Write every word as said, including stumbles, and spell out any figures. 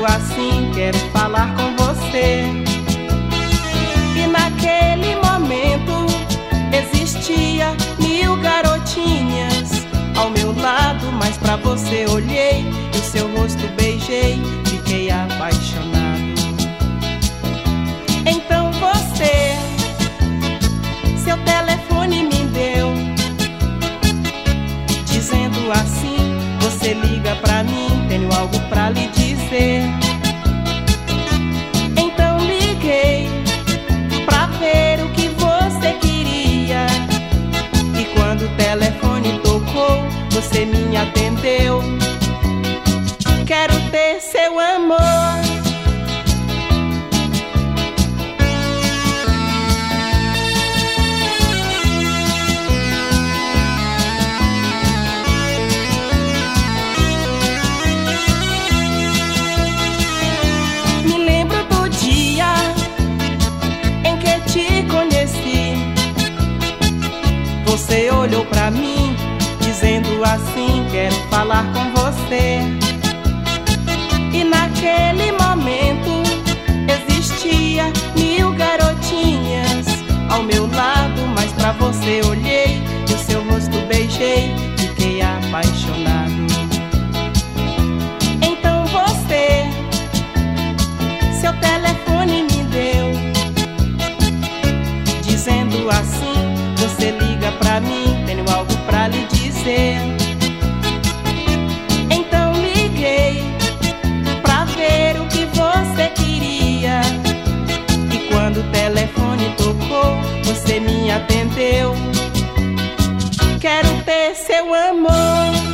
assim, quero falar com você. E naquele momento existia mil garotinhas ao meu lado, mas pra você olhei e o seu rosto beijei, fiquei apaixonado. Então você, seu telefone me deu, dizendo assim: você liga pra mim, tenho algo pra lhe dizer. Então liguei pra ver o que você queria, e quando o telefone tocou, você me atendeu. Quero ter seu amor. Você olhou pra mim, dizendo assim: quero falar com você. E naquele momento existia mil garotinhas ao meu lado, mas pra você olhei e o seu rosto beijei, fiquei apaixonado. Então você, seu telefone me deu, dizendo assim: você liga pra mim, tenho algo pra lhe dizer. Então liguei pra ver o que você queria, e quando o telefone tocou, você me atendeu. Quero ter seu amor.